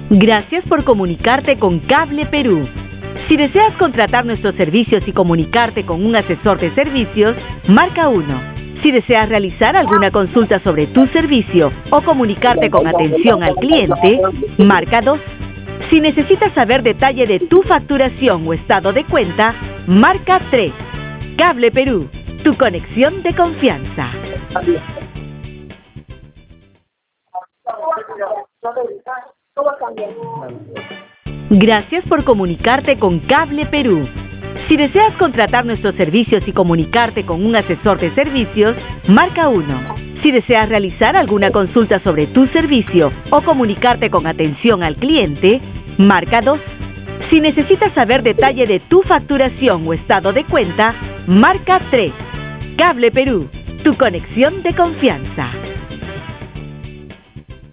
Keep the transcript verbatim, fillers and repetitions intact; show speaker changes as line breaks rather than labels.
Gracias por comunicarte con Cable Perú. Si deseas contratar nuestros servicios y comunicarte con un asesor de servicios, marca uno. Si deseas realizar alguna consulta sobre tu servicio o comunicarte con atención al cliente, marca dos. Si necesitas saber detalle de tu facturación o estado de cuenta, marca tres. Cable Perú, tu conexión de confianza. Gracias por comunicarte con Cable Perú. Si deseas contratar nuestros servicios y comunicarte con un asesor de servicios, marca uno. Si deseas realizar alguna consulta sobre tu servicio o comunicarte con atención al cliente, marca dos. Si necesitas saber detalle de tu facturación o estado de cuenta, marca tres. Cable Perú, tu conexión de confianza.